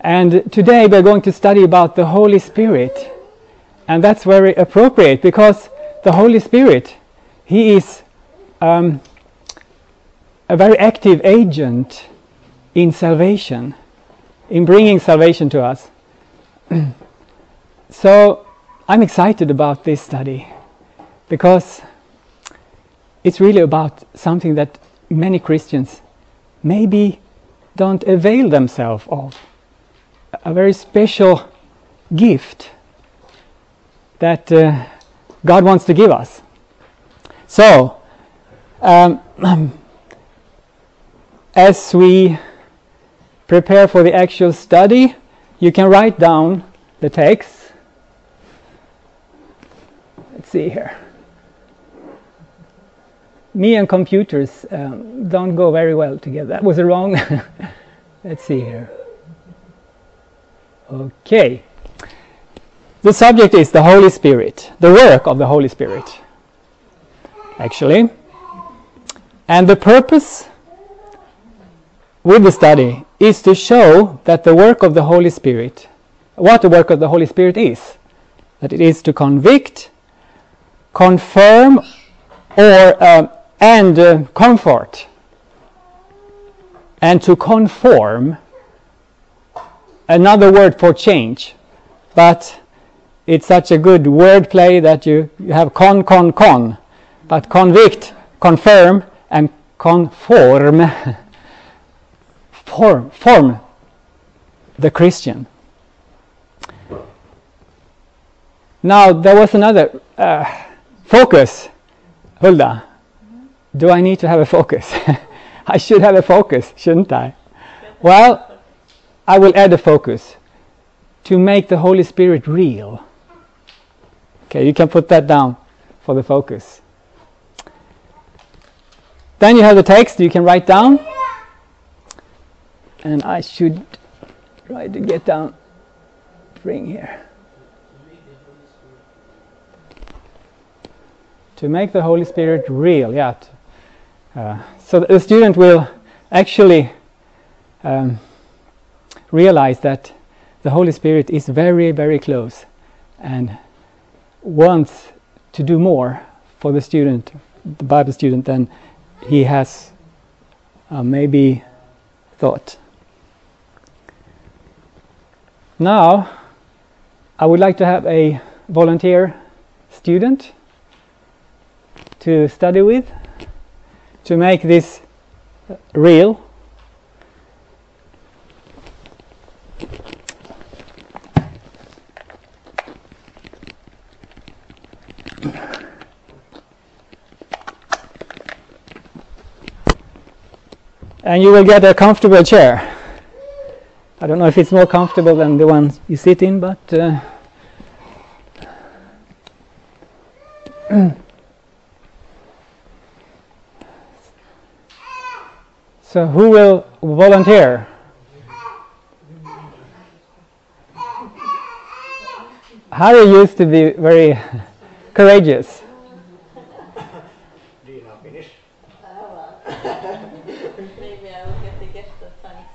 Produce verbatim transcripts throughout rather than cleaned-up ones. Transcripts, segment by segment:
And today we're going to study about the Holy Spirit. And that's very appropriate because the Holy Spirit, He is um, a very active agent in salvation, in bringing salvation to us. So I'm excited about this study because it's really about something that many Christians maybe don't avail themselves of. A very special gift that uh, God wants to give us. So, um, as we prepare for the actual study, you can write down the text. Let's see here. Me and computers um, don't go very well together. That was wrong. Let's see here. Okay. The subject is the Holy Spirit, the work of the Holy Spirit, actually. And the purpose with the study is to show that the work of the Holy Spirit, what the work of the Holy Spirit is, that it is to convict, confirm, or uh, and uh, comfort, and to conform, another word for change, but it's such a good word play that you, you have con, con, con, but convict, confirm, and conform, form, form the Christian. Now, there was another uh, focus. Hulda, do I need to have a focus? I should have a focus, shouldn't I? Well, I will add a focus to make the Holy Spirit real. Okay, you can put that down for the focus. Then you have the text you can write down. And I should try to get down, bring here. To make the Holy Spirit real, yeah. Uh, so the student will actually um, realize that the Holy Spirit is very, very close and wants to do more for the student, the Bible student, than he has uh, maybe thought. Now, I would like to have a volunteer student to study with, to make this real. And you will get a comfortable chair. I don't know if it's more comfortable than the one you sit in, but uh, so who will volunteer? Harry used to be very courageous. Do you not finish? Maybe I will get the gift of thanks.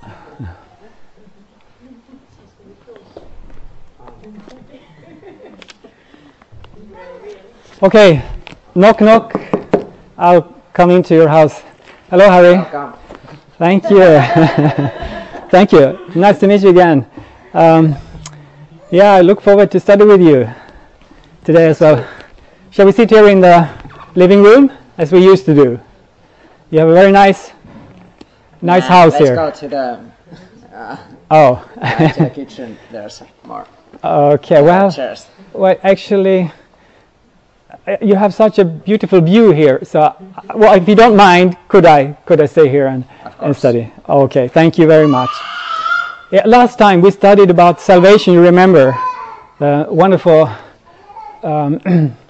Okay, knock knock. I'll come into your house. Hello, Harry. Welcome. Thank you. Thank you. Nice to meet you again. Um, yeah, I look forward to study with you today as well. Shall we sit here in the living room as we used to do? You have a very nice, nice Uh, house let's here. go to the, uh, Oh. uh, to the kitchen. There's more Okay. uh, Well, chairs. well, actually, uh, you have such a beautiful view here. So, uh, well, if you don't mind, could I could I stay here and, Of and course. study? Okay. Thank you very much. Yeah, last time we studied about salvation. You remember the wonderful um,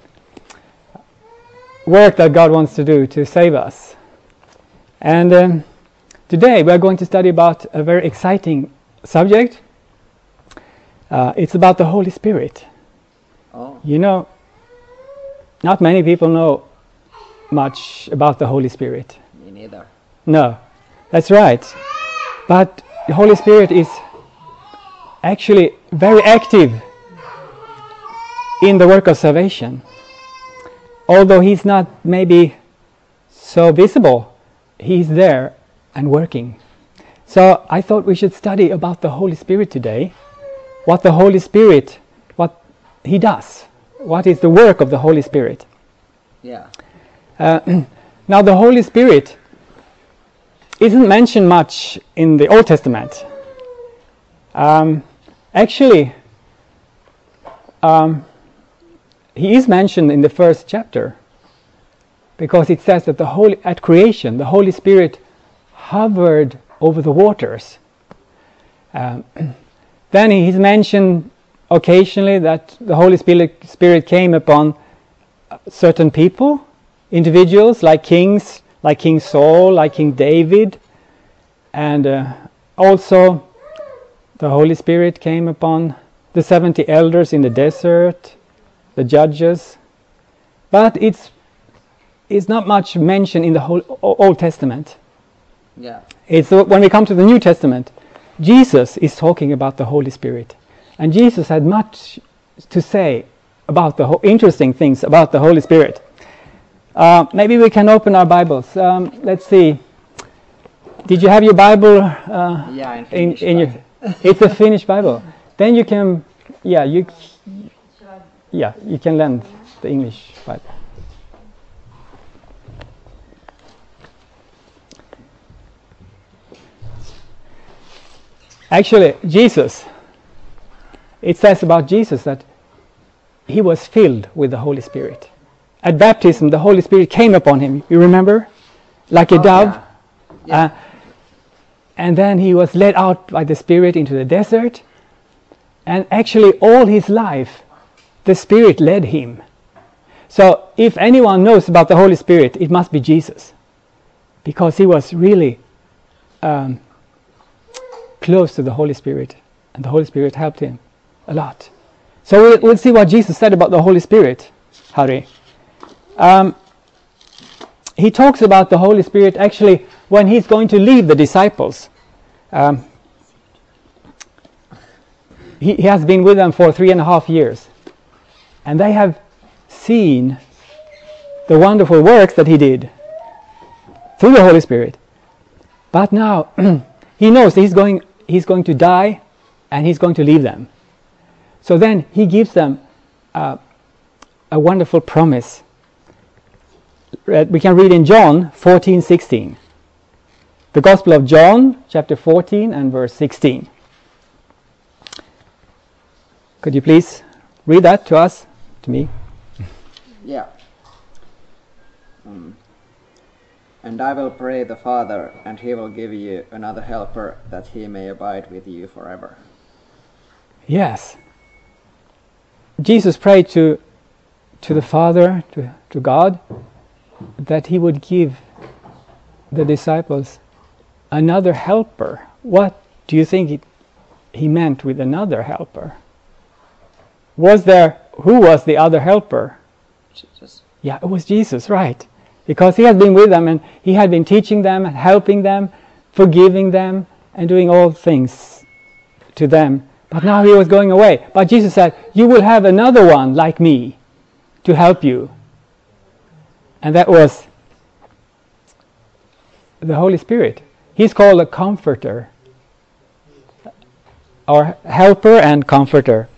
work that God wants to do to save us. And um, today we are going to study about a very exciting subject. Uh, it's about the Holy Spirit. Oh, You know, not many people know much about the Holy Spirit. me neither. No, that's right. But the Holy Spirit is actually very active in the work of salvation. Although he's not maybe so visible, he's there and working. So I thought we should study about the Holy Spirit today, what the Holy Spirit, what he does, what is the work of the Holy Spirit. Yeah. Uh, now the Holy Spirit isn't mentioned much in the Old Testament. Um, actually, um, he is mentioned in the first chapter, because it says that the Holy, at creation, the Holy Spirit hovered over the waters. Um, then he's mentioned occasionally that the Holy Spirit, Spirit came upon certain people, individuals like kings, like King Saul, like King David, and uh, also the Holy Spirit came upon the seventy elders in the desert, the judges, but it's it's not much mentioned in the whole Old Testament. Yeah. It's uh, when we come to the New Testament, Jesus is talking about the Holy Spirit, and Jesus had much to say about the ho- interesting things about the Holy Spirit. Uh, maybe we can open our Bibles. Um, let's see. Did you have your Bible? Uh, Yeah, in in, Finnish, in your, but- it's a Finnish Bible. Then you can, yeah, you, yeah, you can lend the English Bible. Actually, Jesus, it says about Jesus that he was filled with the Holy Spirit. At baptism, the Holy Spirit came upon him. You remember? Like a Oh, dove. yeah. Yeah. Uh, and then he was led out by the Spirit into the desert. And actually, all his life, the Spirit led him. So, if anyone knows about the Holy Spirit, it must be Jesus. Because he was really um, close to the Holy Spirit. And the Holy Spirit helped him a lot. So, we'll, we'll see what Jesus said about the Holy Spirit, Harry. Um, he talks about the Holy Spirit actually when he's going to leave the disciples. Um, he, he has been with them for three and a half years. And they have seen the wonderful works that he did through the Holy Spirit. But now he knows he's going, he's going to die and he's going to leave them. So then he gives them uh, a wonderful promise. We can read in John fourteen sixteen. The Gospel of John, chapter fourteen and verse sixteen. Could you please read that to us, to me? Yeah. Um, and I will pray the Father, and he will give you another helper, that he may abide with you forever. Yes. Jesus prayed to to the Father, to, to God, that he would give the disciples another helper. What do you think it, he meant with another helper? Was there, who was the other helper? Jesus. Yeah, it was Jesus, right. Because he had been with them and he had been teaching them and helping them, forgiving them and doing all things to them. But now he was going away. But Jesus said, you will have another one like me to help you. And that was the Holy Spirit. He's called a comforter, or helper and comforter.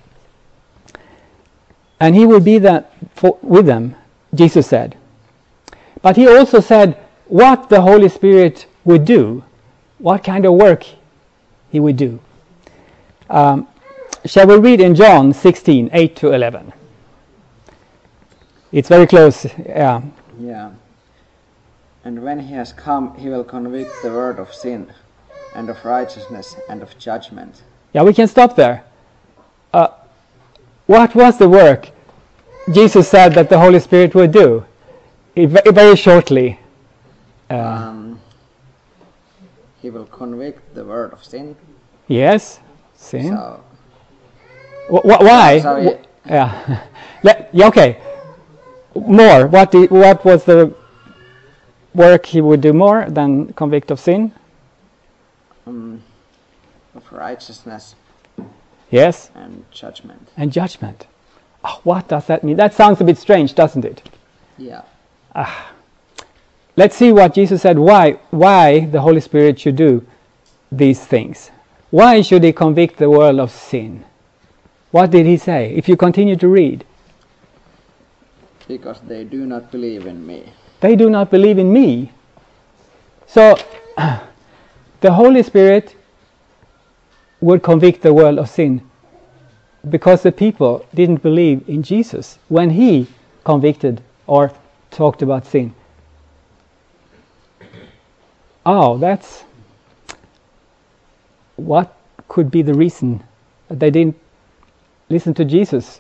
And he will be that for, with them, Jesus said. But he also said what the Holy Spirit would do, what kind of work he would do. Um, shall we read in John sixteen, eight to eleven? It's very close. Yeah. Yeah. And when he has come, he will convict the world of sin, and of righteousness, and of judgment. Yeah, we can stop there. Uh, what was the work Jesus said that the Holy Spirit would do? It, very shortly. Uh, Um, he will convict the world of sin. yes, sin. So, Wh- wh- why? Sorry. Wh- yeah. Let, yeah. Okay. More. What? Did, what was the work he would do more than convict of sin? um, of righteousness. Yes. And judgment. And judgment. Oh, what does that mean? That sounds a bit strange, doesn't it? Yeah. Ah. Let's see what Jesus said, why, why the Holy Spirit should do these things. Why should he convict the world of sin? What did he say? If you continue to read. Because they do not believe in me. They do not believe in me. So, the Holy Spirit would convict the world of sin because the people didn't believe in Jesus when he convicted or talked about sin. Oh, that's... What could be the reason that they didn't listen to Jesus?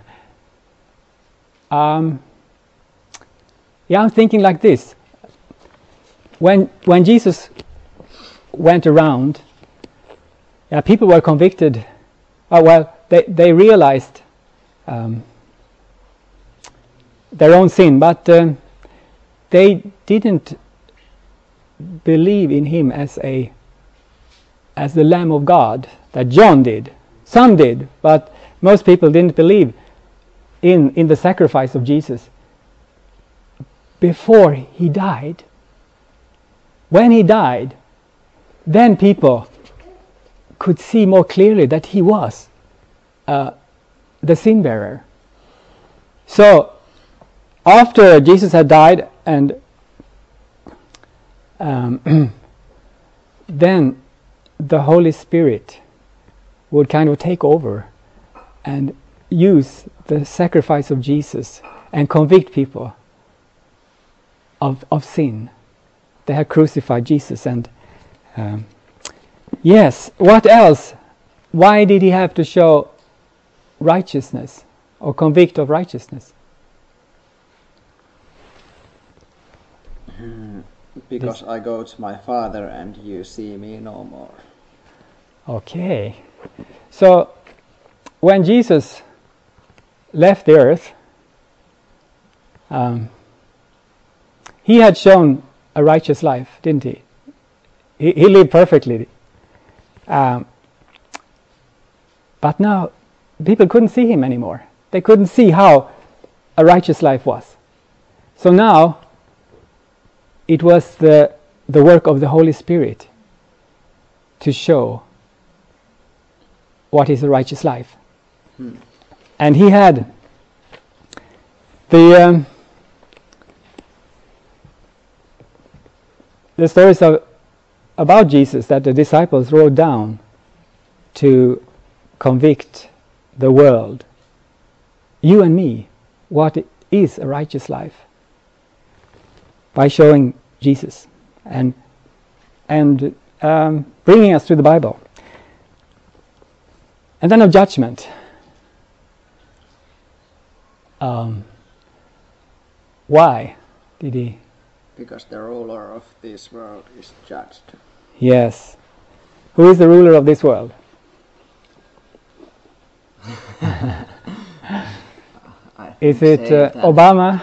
um, yeah, I'm thinking like this. When when Jesus went around, yeah, people were convicted. Oh, well, they, they realized um, their own sin, but um, they didn't believe in him as a as the Lamb of God that John did. Some did, but most people didn't believe in in the sacrifice of Jesus before he died. When he died, then people could see more clearly that he was uh, the sin bearer. So after Jesus had died, and um, then the Holy Spirit would kind of take over and use the sacrifice of Jesus and convict people of of sin. They had crucified Jesus, and um, yes, what else? Why did he have to show righteousness or convict of righteousness? Because This- I go to my Father and you see me no more. Okay. So when Jesus left the earth, um, he had shown a righteous life, didn't he? He, he lived perfectly. Um, but now people couldn't see him anymore. They couldn't see how a righteous life was. So now it was the the work of the Holy Spirit to show what is a righteous life. Hmm. And he had the um, the stories of, about Jesus that the disciples wrote down to convict the world, you and me, what is a righteous life, by showing Jesus and and um, bringing us to the Bible. And then of judgment. Um, why did he? Because the ruler of this world is judged. Yes. Who is the ruler of this world? I Is think it say uh, that. Obama?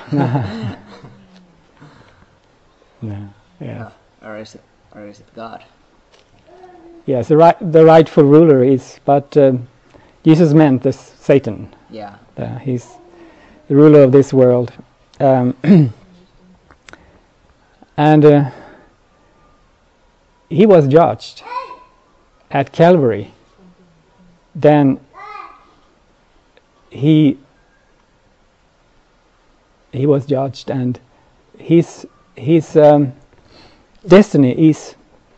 No. Yes. Or is it, or is it God? Yes, the right, the rightful ruler is, but um, Jesus meant this Satan. Yeah. Uh, he's the ruler of this world, um, and uh, he was judged at Calvary. Then he he was judged, and his his um, destiny is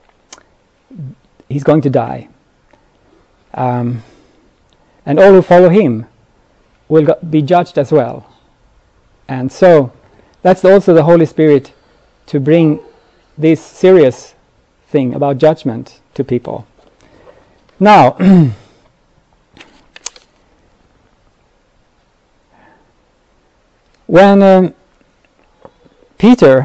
he's going to die, um, and all who follow him will go- be judged as well. And so that's also the Holy Spirit to bring this serious thing about judgment to people. Now when um, Peter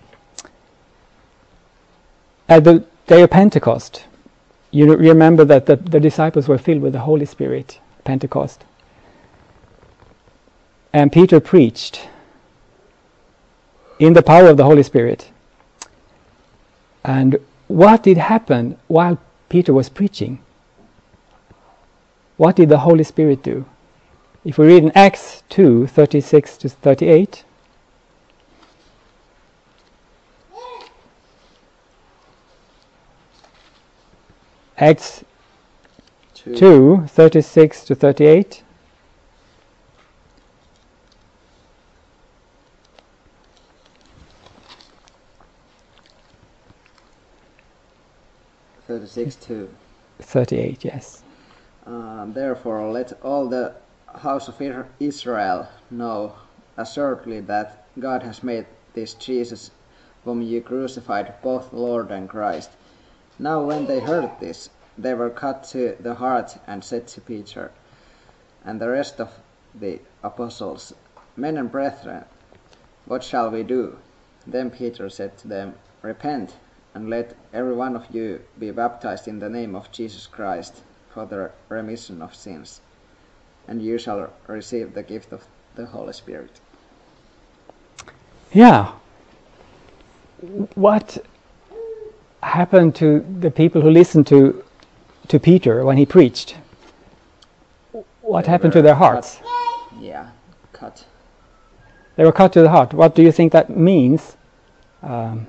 at the day of Pentecost, you re- remember that the, the disciples were filled with the Holy Spirit, Pentecost. And Peter preached in the power of the Holy Spirit. And what did happen while Peter was preaching? what did the Holy Spirit do? If we read in Acts two, thirty-six to thirty-eight. Acts Two. two, thirty-six to thirty-eight. thirty-six two. thirty-eight, yes. Um, therefore, let all the house of Israel know assuredly that God has made this Jesus, whom you crucified, both Lord and Christ. Now when they heard this, they were cut to the heart and said to Peter and the rest of the apostles, Men and brethren, what shall we do? Then Peter said to them, Repent, and let every one of you be baptized in the name of Jesus Christ for the remission of sins, and you shall receive the gift of the Holy Spirit. Yeah. What happened to the people who listened to to Peter when he preached? What They happened were to their hearts? cut. Yeah, cut. They were cut to the heart. What do you think that means? Um,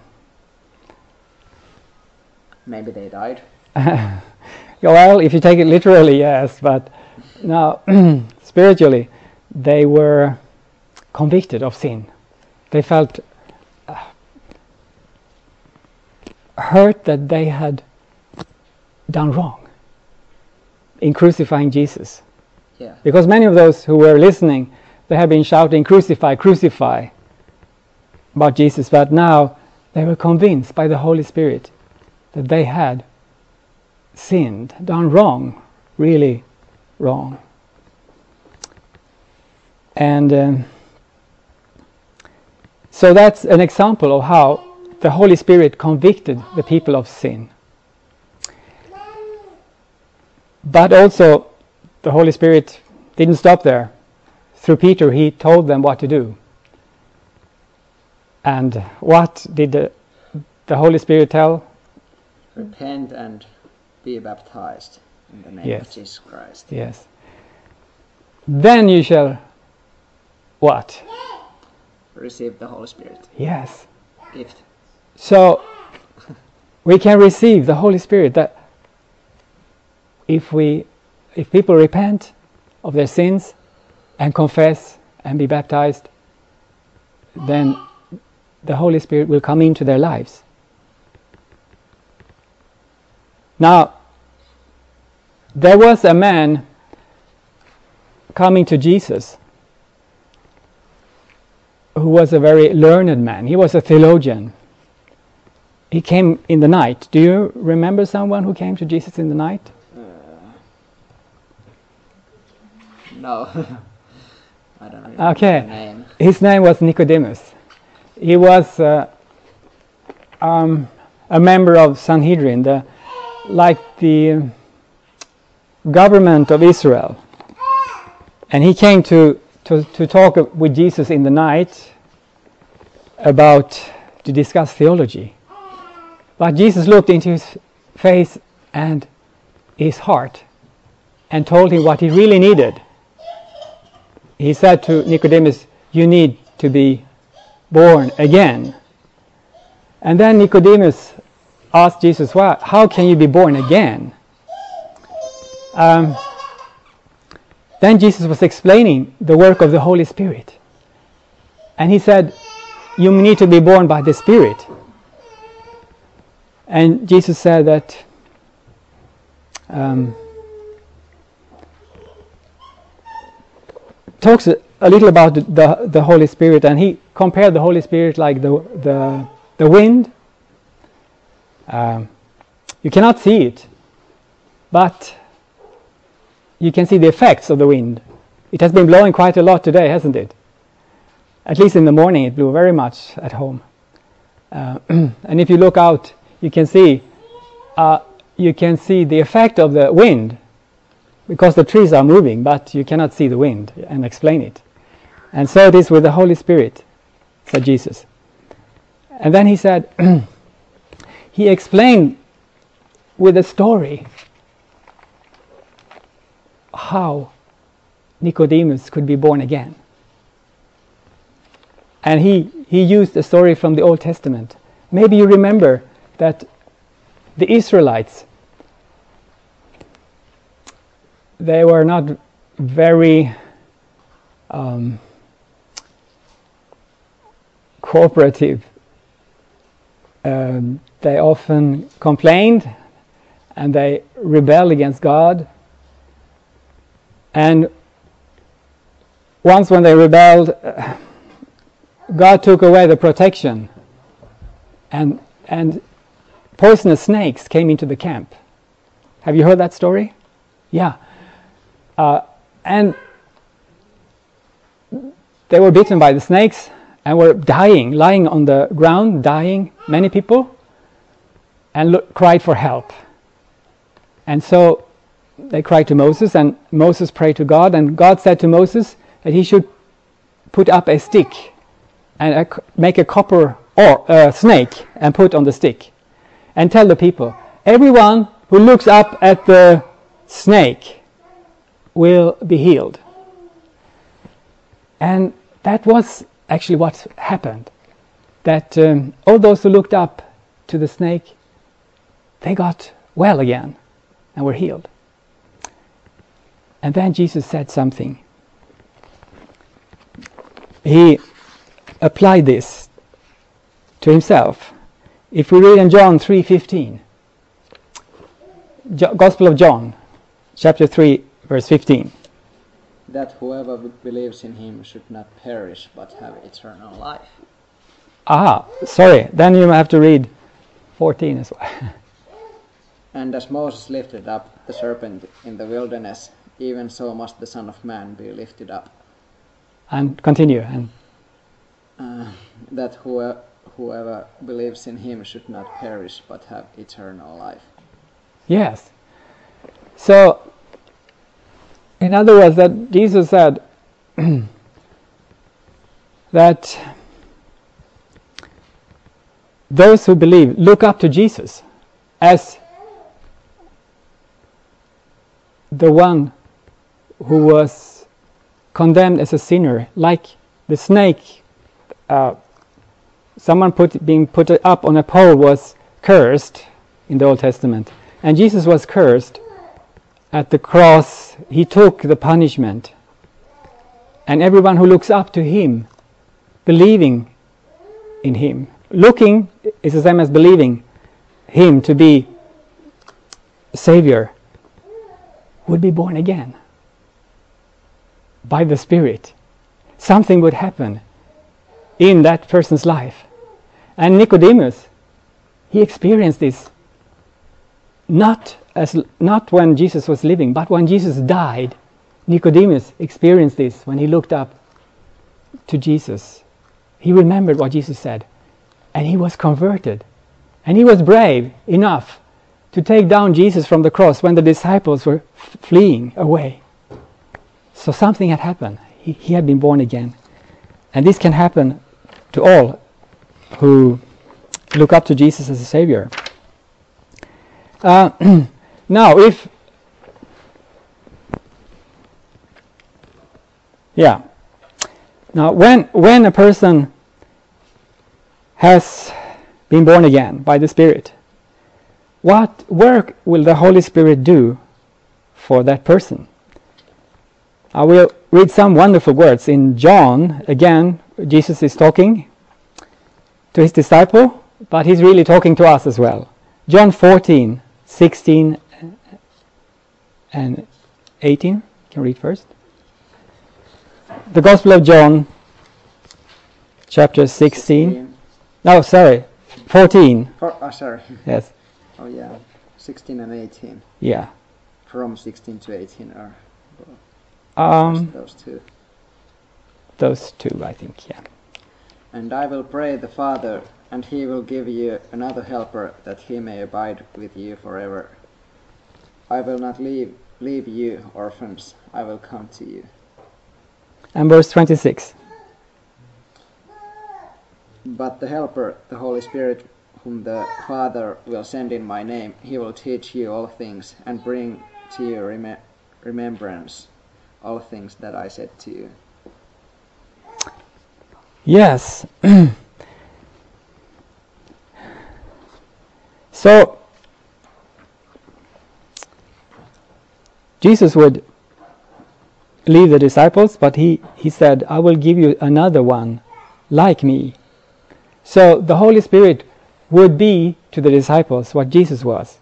Maybe they died. well, if you take it literally, yes, but now spiritually, they were convicted of sin. They felt uh, hurt that they had done wrong in crucifying Jesus. Yeah. Because many of those who were listening, they had been shouting, crucify, crucify, about Jesus, but now they were convinced by the Holy Spirit that they had sinned, done wrong, really wrong. And um, so that's an example of how the Holy Spirit convicted the people of sin. But also, the Holy Spirit didn't stop there. Through Peter, he told them what to do. And what did the, the Holy Spirit tell? Repent and be baptized in the name Yes. of Jesus Christ. Yes. Then you shall what? Receive the Holy Spirit. Yes. Gift. So we can receive the Holy Spirit that if we if people repent of their sins and confess and be baptized, then the Holy Spirit will come into their lives. Now, there was a man coming to Jesus who was a very learned man. He was a theologian. He came in the night. Do you remember someone who came to Jesus in the night? No. I don't remember Okay. the name. His name was Nicodemus. He was uh, um, a member of Sanhedrin, the, like the government of Israel. And he came to, to, to talk with Jesus in the night about, to discuss theology. But Jesus looked into his face and his heart and told him what he really needed. He said to Nicodemus, you need to be born again. And then Nicodemus asked Jesus, well, how can you be born again? Um, then Jesus was explaining the work of the Holy Spirit. And he said, you need to be born by the Spirit. And Jesus said that um, talks a, a little about the, the the Holy Spirit, and he compared the Holy Spirit like the the the wind. Um, you cannot see it, but you can see the effects of the wind. It has been blowing quite a lot today, hasn't it? At least in the morning, it blew very much at home. Uh, and if you look out, you can see uh, you can see the effect of the wind, because the trees are moving, but you cannot see the wind and explain it. And so it is with the Holy Spirit, said Jesus. And then he said, he explained with a story how Nicodemus could be born again. And he, he used a story from the Old Testament. Maybe you remember that the Israelites, they were not very um, cooperative. Um, they often complained and they rebelled against God. And once when they rebelled, uh, God took away the protection, and and poisonous snakes came into the camp. Have you heard that story? Yeah. Uh, and they were bitten by the snakes and were dying, lying on the ground, dying, many people, and look, cried for help. And so they cried to Moses, and Moses prayed to God, and God said to Moses that he should put up a stick and a, make a copper or uh, snake and put on the stick, and tell the people, everyone who looks up at the snake will be healed. And that was actually what happened, that um, all those who looked up to the snake, they got well again and were healed. And then Jesus said something. He applied this to himself. If we read in John three fifteen, Jo- Gospel of John, chapter three, verse fifteen. That whoever believes in him should not perish but have eternal life. Ah, sorry, then you have to read fourteen as well. And as Moses lifted up the serpent in the wilderness, even so must the Son of Man be lifted up. And continue. And Uh, that whoe- whoever believes in him should not perish but have eternal life. yes. So, in other words, that Jesus said that those who believe look up to Jesus as the one who was condemned as a sinner, like the snake. Uh, someone put being put up on a pole was cursed in the Old Testament, and Jesus was cursed at the cross. He took the punishment, and everyone who looks up to him, believing in him, looking is the same as believing him to be Savior, would be born again by the Spirit. Something would happen in that person's life. And Nicodemus, he experienced this not as not when Jesus was living, but when Jesus died. Nicodemus experienced this when he looked up to Jesus. He remembered what Jesus said, and he was converted. And he was brave enough to take down Jesus from the cross when the disciples were f- fleeing away. So something had happened. He, he had been born again. And this can happen to all who look up to Jesus as a Savior. Uh, now, if... Yeah. Now, when, when a person has been born again by the Spirit, what work will the Holy Spirit do for that person? I will read some wonderful words. In John, again, Jesus is talking to his disciple, but he's really talking to us as well. John fourteen, sixteen and eighteen. You can read first. The Gospel of John, chapter sixteen. sixteen. No, sorry, fourteen. For, oh, sorry. Yes, Oh, yeah. sixteen and eighteen. yeah. From sixteen to eighteen are Um, those two. those two, I think, yeah. And I will pray the Father, and he will give you another helper, that he may abide with you forever. I will not leave, leave you orphans, I will come to you. And verse twenty-six. But the helper, the Holy Spirit, whom the Father will send in my name, he will teach you all things, and bring to your rem- remembrance all things that I said to you. Yes. So Jesus would leave the disciples, but he, he said, I will give you another one like me. So the Holy Spirit would be to the disciples what Jesus was.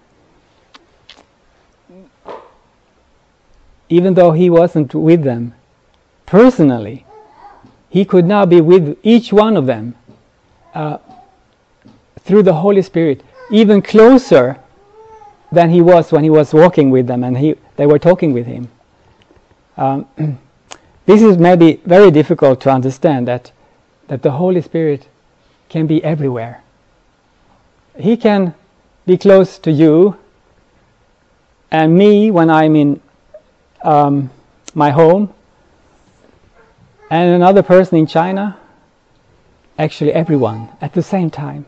Even though he wasn't with them personally, he could now be with each one of them uh, through the Holy Spirit, even closer than he was when he was walking with them and he, they were talking with him. Um, this is maybe very difficult to understand, that that the Holy Spirit can be everywhere. He can be close to you and me when I'm in um, my home, and another person in China, actually everyone at the same time.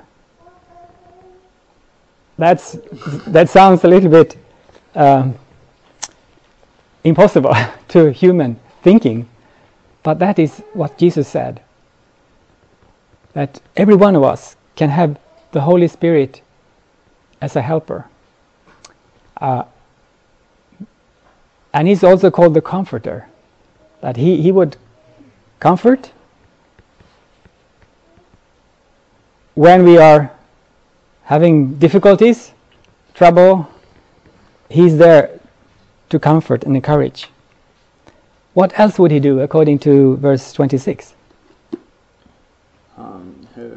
That's that sounds a little bit um, impossible to human thinking, but that is what Jesus said, that every one of us can have the Holy Spirit as a helper. Uh, and he's also called the Comforter, that he, he would comfort when we are having difficulties, trouble. He's there to comfort and encourage. What else would he do according to verse twenty-six? Um, who,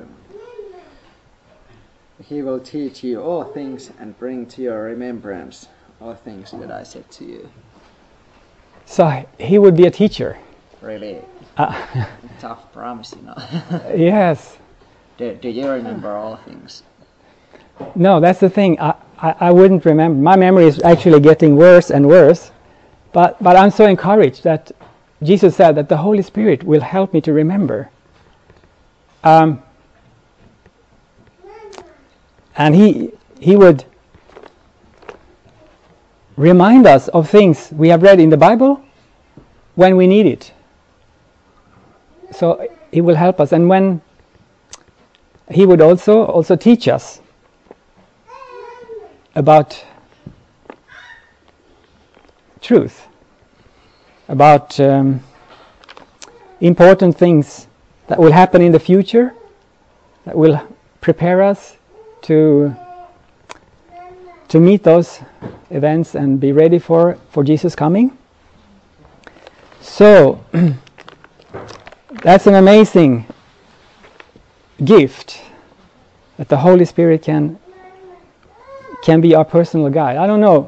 he will teach you all things and bring to your remembrance all things that I said to you. So he would be a teacher. Really Uh, tough promise, you know. yes. do, do you remember all things? No, that's the thing. I, I, I wouldn't remember. My memory is actually getting worse and worse. But, but I'm so encouraged that Jesus said that the Holy Spirit will help me to remember. Um, and he, he would remind us of things we have read in the Bible when we need it. So he will help us. And when he would also also teach us about truth, about um, important things that will happen in the future, that will prepare us to to meet those events and be ready for, for Jesus coming. So that's an amazing gift, that the Holy Spirit can can be our personal guide. I don't know.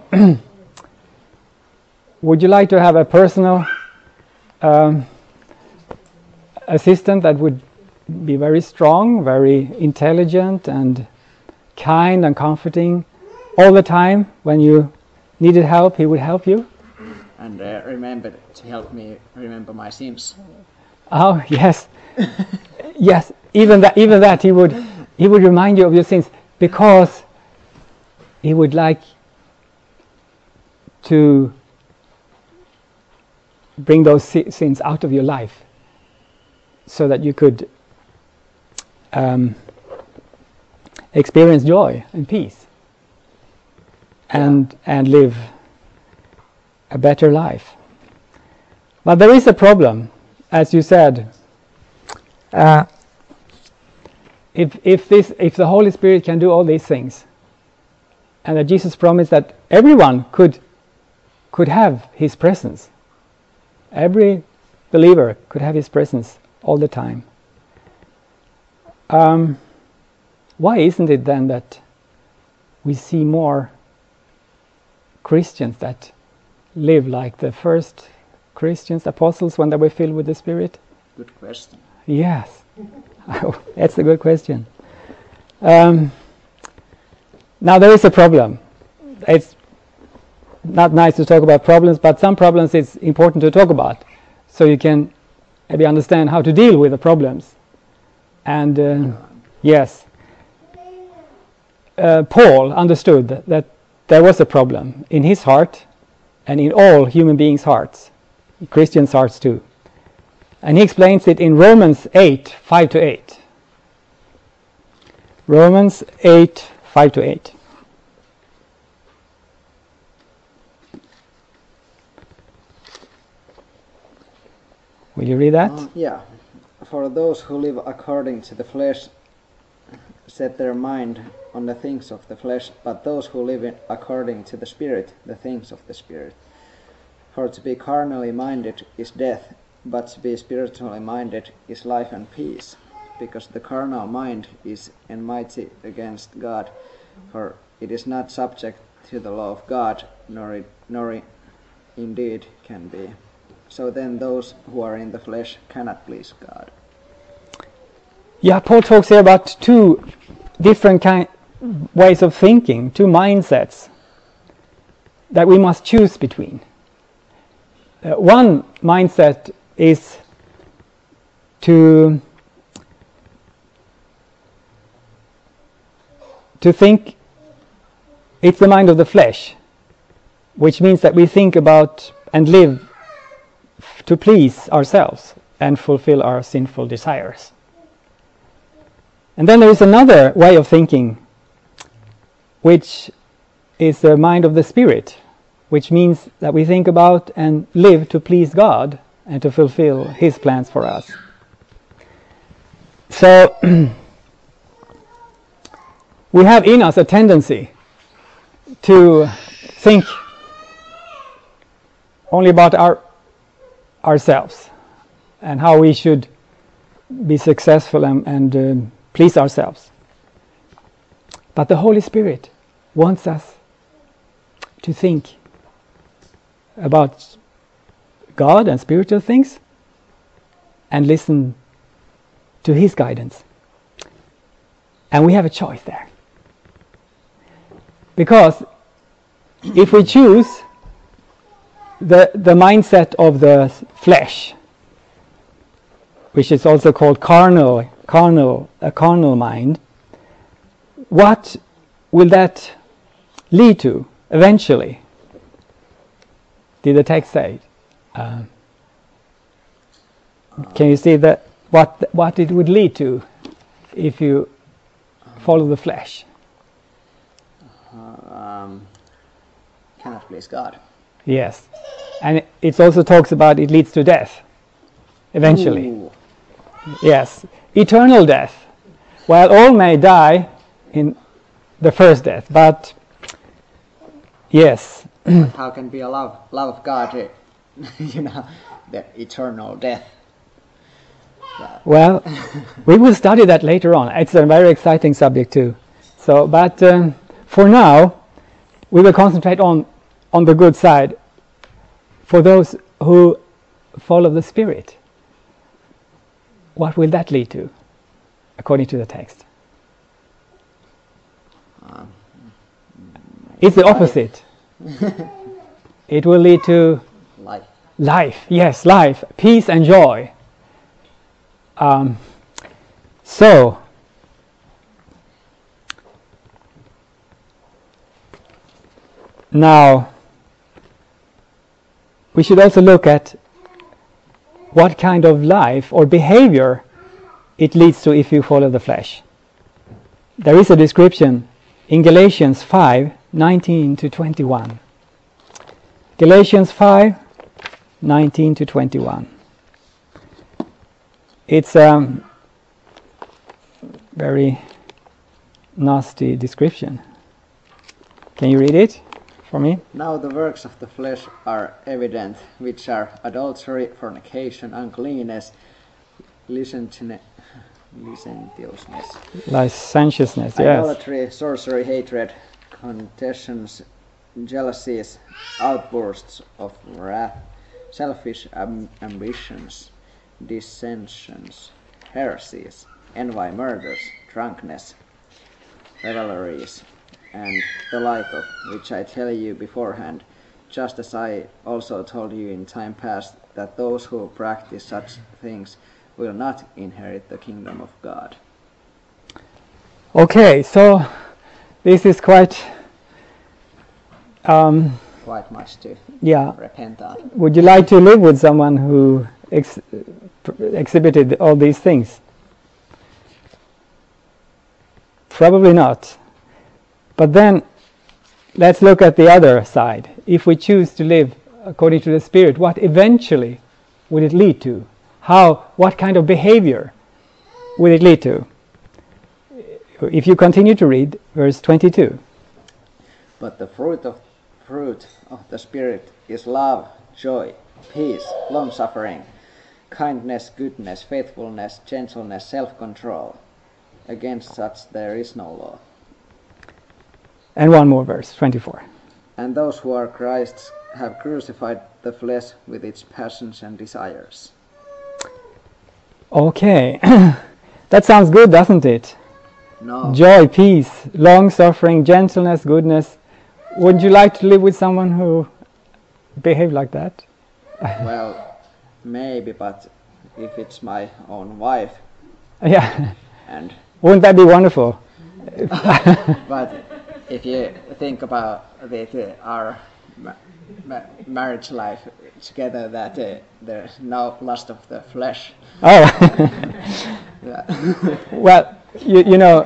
Would you like to have a personal um, assistant that would be very strong, very intelligent and kind and comforting all the time? When you needed help, he would help you? And uh, remember to help me remember my sins. Oh yes, yes. Even that, even that, he would, he would remind you of your sins, because he would like to bring those si- sins out of your life, so that you could um, experience joy and peace, and yeah. and live a better life. But there is a problem, as you said. Uh, if if this if the Holy Spirit can do all these things, and that Jesus promised that everyone could could have His presence, every believer could have His presence all the time. Um, why isn't it then that we see more Christians that live like the first Christians, apostles, when they were filled with the Spirit? Good question. Yes, that's a good question. Um, now there is a problem. It's not nice to talk about problems, but some problems it's important to talk about, so you can maybe understand how to deal with the problems. And uh, yes, uh, Paul understood that, that there was a problem in his heart and in all human beings' hearts, Christians' hearts too. And he explains it in Romans eight, five to eight. Romans eight, five to eight. Will you read that? Um, yeah. For those who live according to the flesh set their mind on the things of the flesh, but those who live in according to the Spirit, the things of the Spirit. For to be carnally minded is death, but to be spiritually minded is life and peace. Because the carnal mind is enmity against God, for it is not subject to the law of God, nor, it, nor it indeed can be. So then those who are in the flesh cannot please God. Yeah, Paul talks here about two different kind ways of thinking, two mindsets that we must choose between. Uh, one mindset is to to think it's the mind of the flesh, which means that we think about and live to please ourselves and fulfill our sinful desires. And then there is another way of thinking, which is the mind of the Spirit, which means that we think about and live to please God and to fulfill His plans for us. So we have in us a tendency to think only about our ourselves and how we should be successful and, and uh, please ourselves. But the Holy Spirit wants us to think about God and spiritual things and listen to His guidance. And we have a choice there. Because if we choose the the mindset of the flesh, which is also called carnal, carnal, a carnal mind, what will that lead to eventually? Did the text say? Uh, can you see that what what it would lead to if you follow the flesh? Uh, um, cannot please God. Yes, and it also talks about it leads to death, eventually. Ooh. Yes, eternal death. Well, all may die in the first death, but yes. But how can be a love love of God, uh, you know, the eternal death? That. Well, we will study that later on. It's a very exciting subject too. So, but um, for now, we will concentrate on on the good side for those who follow the Spirit. What will that lead to, according to the text? Um, it's the opposite. It will lead to life. Life, yes, life, peace and joy. Um, so, now, we should also look at what kind of life or behavior it leads to if you follow the flesh. There is a description in Galatians five, nineteen to twenty-one. Galatians five, nineteen to twenty-one. It's a very nasty description. Can you read it for me? Now the works of the flesh are evident, which are adultery, fornication, uncleanness, licentiousness, licentiousness, yes. idolatry, sorcery, hatred, contentions, jealousies, outbursts of wrath, selfish am- ambitions, dissensions, heresies, envy, murders, drunkenness, revelries, and the like of which I tell you beforehand, just as I also told you in time past, that those who practice such things will not inherit the kingdom of God. Okay, so this is quite um, quite much to Yeah. repent on. Would you like to live with someone who ex- exhibited all these things? Probably not. But then, let's look at the other side. If we choose to live according to the Spirit, what eventually would it lead to? How, what kind of behavior would it lead to? If you continue to read verse twenty-two. But the fruit of fruit of the Spirit is love, joy, peace, long-suffering, kindness, goodness, faithfulness, gentleness, self-control. Against such there is no law. And one more verse, twenty-four. And those who are Christ's have crucified the flesh with its passions and desires. Okay, that sounds good, doesn't it? No. Joy, peace, long-suffering, gentleness, goodness. Would you like to live with someone who behaved like that? Well, maybe, but if it's my own wife, Yeah. and Wouldn't that be wonderful? but if you think about it, uh, our ma- ma- marriage life together, that uh, there's no lust of the flesh. Oh. Yeah. Well, you, you know,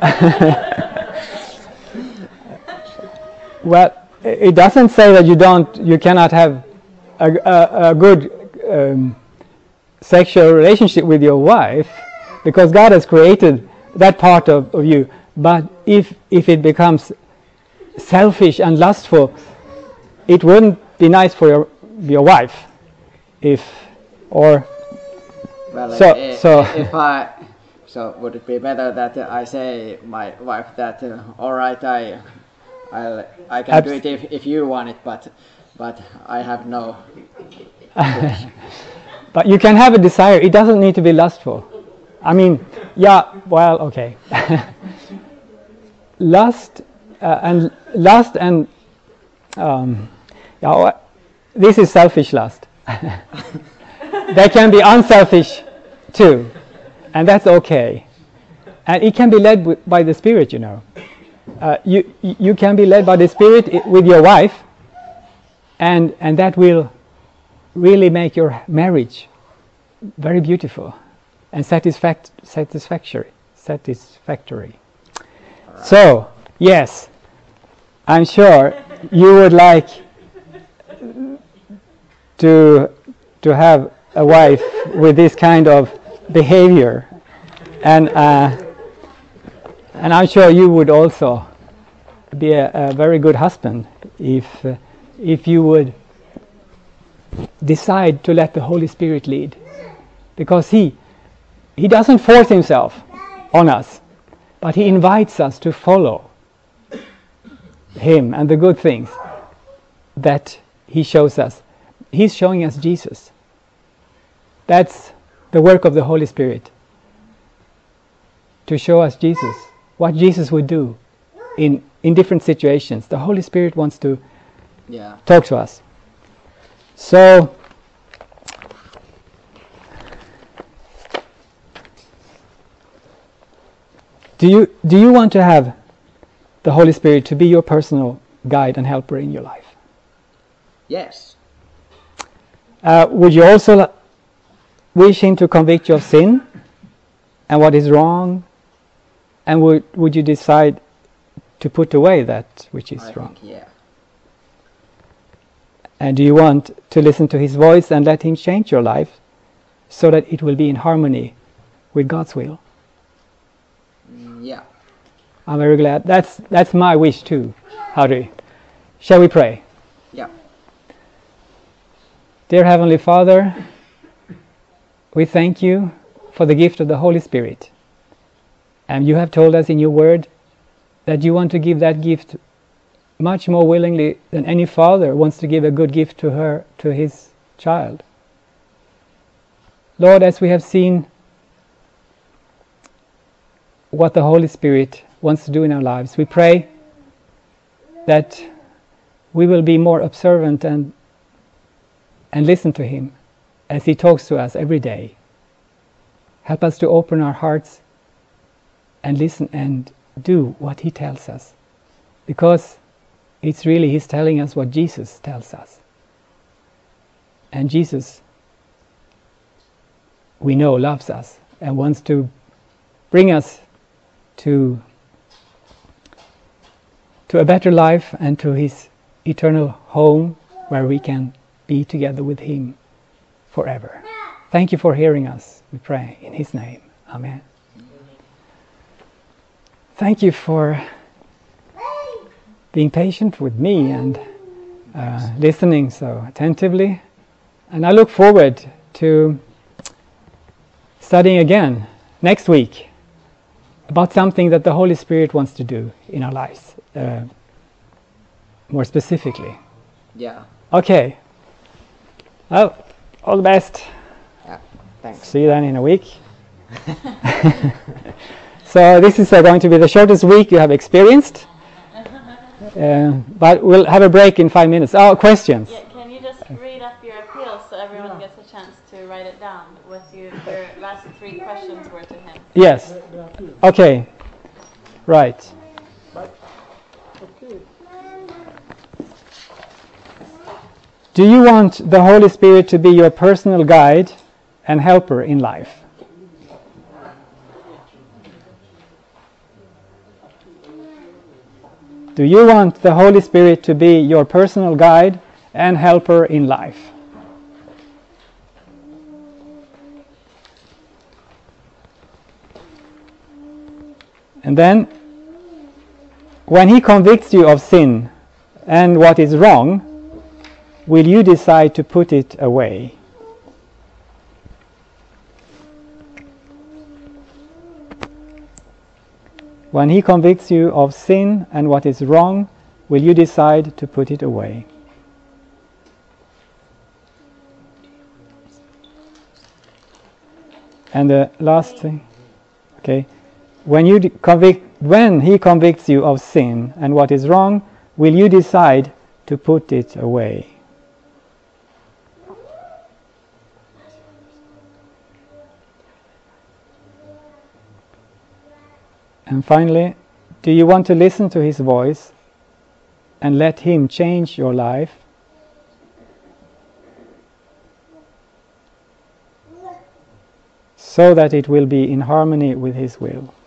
well, it doesn't say that you don't, you cannot have a, a, a good um, sexual relationship with your wife, because God has created that part of, of you. But if if it becomes selfish and lustful, it wouldn't be nice for your your wife, if or Well, So- i- so- if I, so would it be better that uh, I say my wife that uh, all right, I, I'll, I can do Abs- it if, if you want it, but, but I have no. but you can have a desire. It doesn't need to be lustful. I mean, yeah, well, okay. Lust uh, and lust and um, yeah, well, this is selfish lust. They can be unselfish too, and that's okay. And it can be led w- by the Spirit, you know. Uh, you you can be led by the Spirit i- with your wife, and and that will really make your marriage very beautiful and satisfact satisfactory satisfactory. So yes, I'm sure you would like to to have a wife with this kind of behavior, and uh, and I'm sure you would also be a, a very good husband if uh, if you would decide to let the Holy Spirit lead, because he he doesn't force himself on us, but he invites us to follow him and the good things that he shows us. He's showing us Jesus. That's the work of the Holy Spirit, to show us Jesus, what Jesus would do in in different situations. The Holy Spirit wants to Yeah. talk to us. So do you do you want to have the Holy Spirit to be your personal guide and helper in your life? Yes. Uh, would you also li- wish him to convict you of sin and what is wrong, and would would you decide to put away that which is I wrong? think, yeah. And do you want to listen to his voice and let him change your life so that it will be in harmony with God's will? Mm, yeah. I'm very glad. That's that's my wish too, Harry. Shall we pray? Yeah. Dear Heavenly Father, we thank you for the gift of the Holy Spirit. And you have told us in your word that you want to give that gift much more willingly than any father wants to give a good gift to her, to his child. Lord, as we have seen what the Holy Spirit wants to do in our lives, we pray that we will be more observant and and listen to him as he talks to us every day. Help us to open our hearts and listen and do what he tells us, because it's really He's telling us what Jesus tells us. And Jesus, we know, loves us and wants to bring us to, to a better life and to His eternal home where we can be together with Him forever. Thank you for hearing us, we pray in His name. Amen. Thank you for being patient with me and uh, listening so attentively. And I look forward to studying again next week about something that the Holy Spirit wants to do in our lives, uh, more specifically. Yeah. Okay. Well, all the best. Yeah. Thanks. See you then in a week. So this is uh, going to be the shortest week you have experienced. Uh, but we'll have a break in five minutes. Oh, questions? Yeah, can you just read up your appeal so everyone gets a chance to write it down? What you, your last three questions were to him. Yes. Okay. Right. Do you want the Holy Spirit to be your personal guide and helper in life? Do you want the Holy Spirit to be your personal guide and helper in life? And then, when He convicts you of sin and what is wrong, will you decide to put it away? When He convicts you of sin and what is wrong, will you decide to put it away? And the last thing, okay, when you de- convict, when He convicts you of sin and what is wrong, will you decide to put it away? And finally, do you want to listen to His voice and let Him change your life? So that it will be in harmony with His will.